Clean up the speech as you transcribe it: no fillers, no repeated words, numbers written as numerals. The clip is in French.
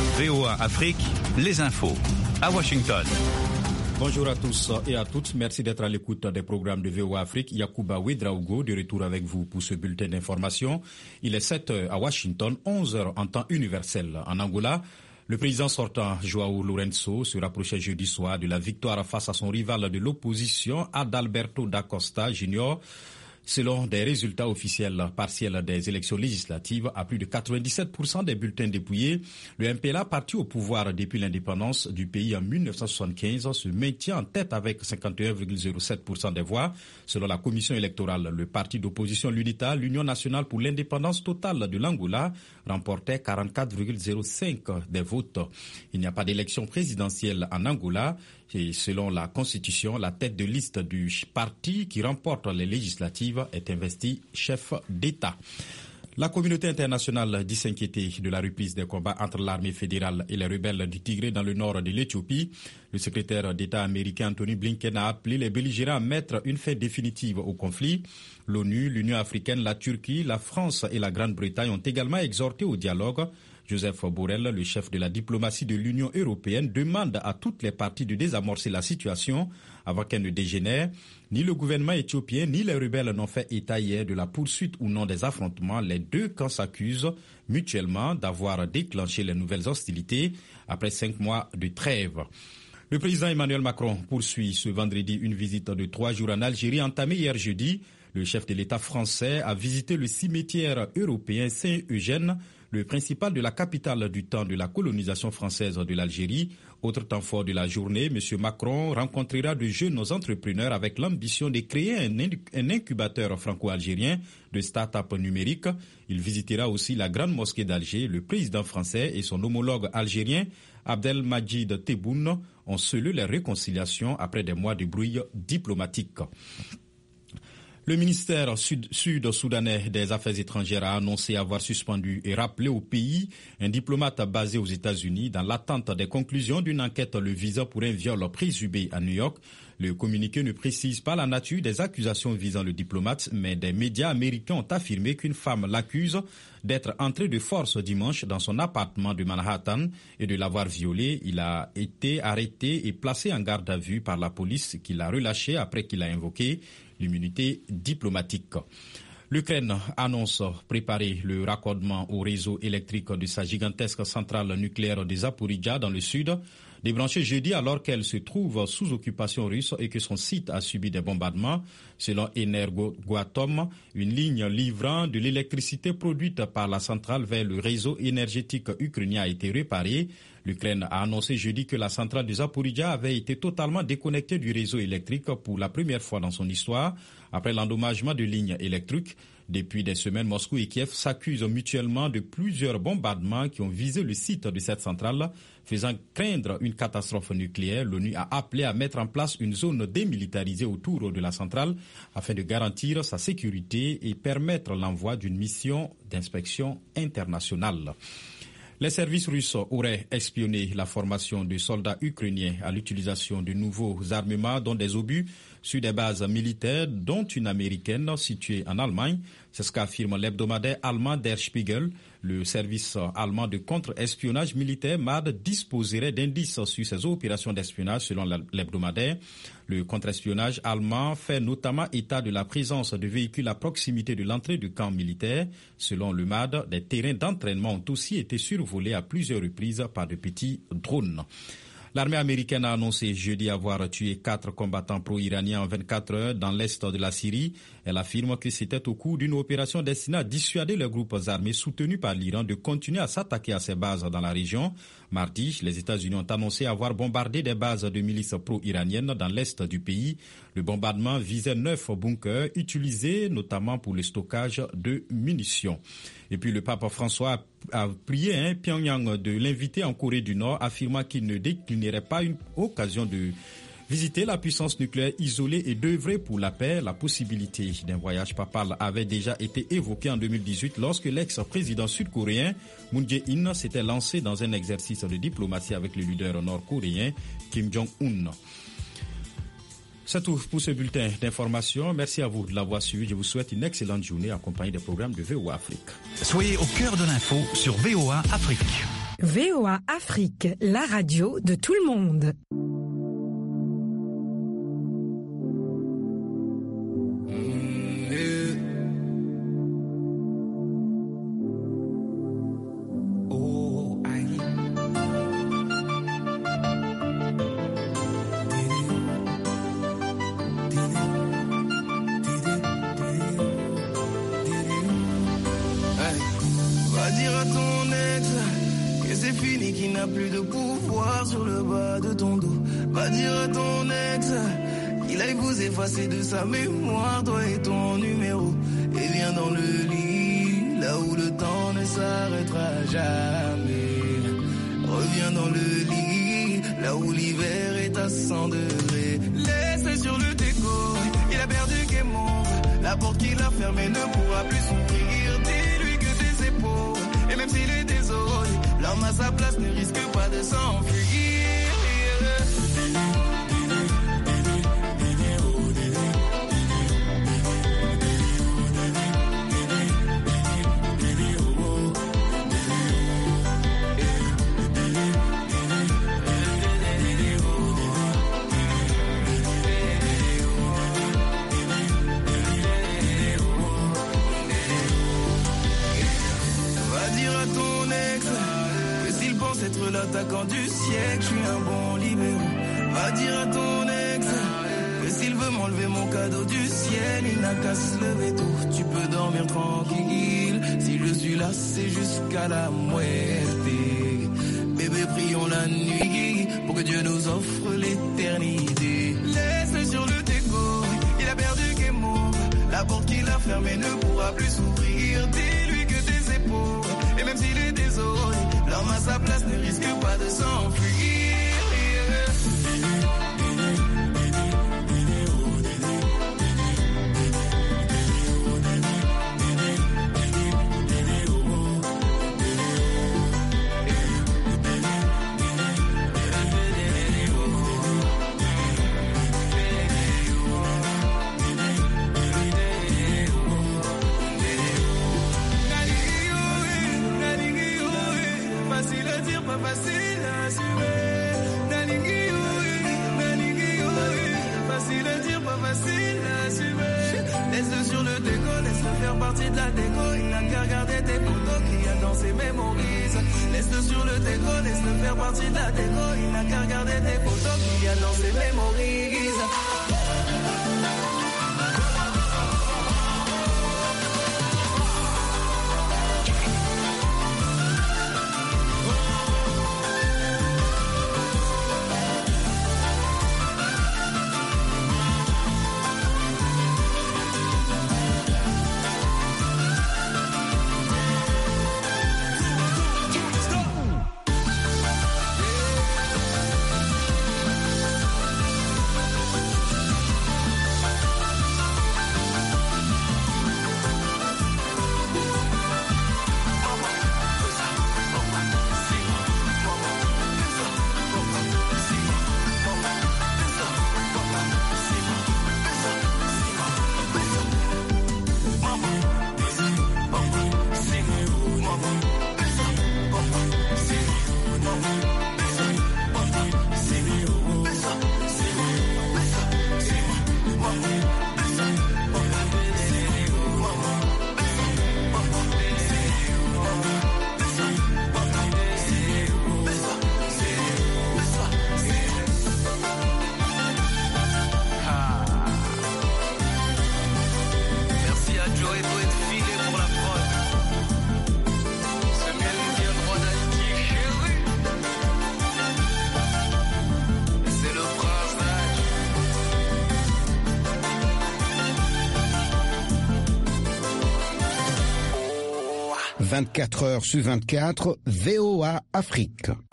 VOA Afrique, les infos à Washington. Bonjour à tous et à toutes. Merci d'être à l'écoute des programmes de VOA Afrique. Yacouba Ouedraogo de retour avec vous pour ce bulletin d'information. Il est 7h à Washington, 11h en temps universel. En Angola, le président sortant, João Lourenço, se rapprochait jeudi soir de la victoire face à son rival de l'opposition, Adalberto da Costa Jr., selon des résultats officiels partiels des élections législatives, à plus de 97% des bulletins dépouillés, le MPLA, parti au pouvoir depuis l'indépendance du pays en 1975, se maintient en tête avec 51,07% des voix. Selon la commission électorale, le parti d'opposition l'UNITA, l'Union nationale pour l'indépendance totale de l'Angola, remportait 44,05% des votes. Il n'y a pas d'élection présidentielle en Angola. Et selon la Constitution, la tête de liste du parti qui remporte les législatives est investi chef d'État. La communauté internationale dit s'inquiéter de la reprise des combats entre l'armée fédérale et les rebelles du Tigré dans le nord de l'Éthiopie. Le secrétaire d'État américain Anthony Blinken a appelé les belligérants à mettre une fin définitive au conflit. L'ONU, l'Union africaine, la Turquie, la France et la Grande-Bretagne ont également exhorté au dialogue. Joseph Borrell, le chef de la diplomatie de l'Union européenne, demande à toutes les parties de désamorcer la situation avant qu'elle ne dégénère. Ni le gouvernement éthiopien ni les rebelles n'ont fait état hier de la poursuite ou non des affrontements. Les deux camps s'accusent mutuellement d'avoir déclenché les nouvelles hostilités après 5 mois de trêve. Le président Emmanuel Macron poursuit ce vendredi une visite de 3 jours en Algérie entamée hier jeudi. Le chef de l'État français a visité le cimetière européen Saint-Eugène, le principal de la capitale du temps de la colonisation française de l'Algérie. Autre temps fort de la journée, M. Macron rencontrera de jeunes entrepreneurs avec l'ambition de créer un incubateur franco-algérien de start-up numérique. Il visitera aussi la grande mosquée d'Alger. Le président français et son homologue algérien, Abdelmadjid Tebboune, ont scellé les réconciliations après des mois de bruit diplomatique. Le ministère sud-soudanais des Affaires étrangères a annoncé avoir suspendu et rappelé au pays un diplomate basé aux États-Unis dans l'attente des conclusions d'une enquête le visant pour un viol présumé à New York. Le communiqué ne précise pas la nature des accusations visant le diplomate, mais des médias américains ont affirmé qu'une femme l'accuse d'être entrée de force dimanche dans son appartement de Manhattan et de l'avoir violé. Il a été arrêté et placé en garde à vue par la police qui l'a relâché après qu'il a invoqué l'immunité diplomatique. L'Ukraine annonce préparer le raccordement au réseau électrique de sa gigantesque centrale nucléaire de Zaporijia dans le sud, débranchée jeudi alors qu'elle se trouve sous occupation russe et que son site a subi des bombardements. Selon Energoatom, une ligne livrant de l'électricité produite par la centrale vers le réseau énergétique ukrainien a été réparée. L'Ukraine a annoncé jeudi que la centrale de Zaporijia avait été totalement déconnectée du réseau électrique pour la première fois dans son histoire après l'endommagement de lignes électriques. Depuis des semaines, Moscou et Kiev s'accusent mutuellement de plusieurs bombardements qui ont visé le site de cette centrale, faisant craindre une catastrophe nucléaire. L'ONU a appelé à mettre en place une zone démilitarisée autour de la centrale afin de garantir sa sécurité et permettre l'envoi d'une mission d'inspection internationale. Les services russes auraient espionné la formation de soldats ukrainiens à l'utilisation de nouveaux armements, dont des obus, sur des bases militaires, dont une américaine située en Allemagne. C'est ce qu'affirme l'hebdomadaire allemand Der Spiegel. Le service allemand de contre-espionnage militaire MAD disposerait d'indices sur ces opérations d'espionnage selon l'hebdomadaire. Le contre-espionnage allemand fait notamment état de la présence de véhicules à proximité de l'entrée du camp militaire. Selon le MAD, des terrains d'entraînement ont aussi été survolés à plusieurs reprises par de petits drones. L'armée américaine a annoncé jeudi avoir tué 4 combattants pro-iraniens en 24 heures dans l'est de la Syrie. Elle affirme que c'était au cours d'une opération destinée à dissuader les groupes armés soutenus par l'Iran de continuer à s'attaquer à ses bases dans la région. Mardi, les États-Unis ont annoncé avoir bombardé des bases de milices pro-iraniennes dans l'est du pays. Le bombardement visait 9 bunkers utilisés notamment pour le stockage de munitions. Et puis le pape François a prié Pyongyang de l'inviter en Corée du Nord, affirmant qu'il ne déclinerait pas une occasion de visiter la puissance nucléaire isolée et d'œuvrer pour la paix. La possibilité d'un voyage papal avait déjà été évoquée en 2018 lorsque l'ex-président sud-coréen Moon Jae-in s'était lancé dans un exercice de diplomatie avec le leader nord-coréen Kim Jong-un. C'est tout pour ce bulletin d'information. Merci à vous de l'avoir suivi. Je vous souhaite une excellente journée en compagnie des programmes de VOA Afrique. Soyez au cœur de l'info sur VOA Afrique. VOA Afrique, la radio de tout le monde. De sa mémoire, toi et ton numéro. Et viens dans le lit, là où le temps ne s'arrêtera jamais. Reviens dans le lit, là où l'hiver est à 100 degrés. Laisse-le sur le déco, il a perdu game over. La porte qu'il a fermée ne pourra plus s'ouvrir. Dis-lui que tes épaules, et même s'il est désolé, l'homme à sa place ne risque pas de s'enfuir. Être l'attaquant du siècle, je suis un bon libéraux. Va dire à ton ex que s'il veut m'enlever mon cadeau du ciel, il n'a qu'à se lever tôt. Tu peux dormir tranquille. Si je suis là, c'est jusqu'à la muerte. Bébé, prions la nuit pour que Dieu nous offre l'éternité. Laisse-le sur le déco, il a perdu game over. La porte qu'il a fermée ne pourra plus s'ouvrir. Dis-lui que tes épaules, et même s'il est désolé, l'homme à sa place ne risque pas de s'enfuir. Laisse-le sur le déco, laisse-le faire partie de la déco. Il n'a qu'à regarder tes photos qu'il y a dans ses mémories. Laisse-le sur le déco, laisse-le faire partie de la déco. Il n'a qu'à regarder tes photos qu'il y a dans ses mémories. 24 heures sur 24, VOA Afrique.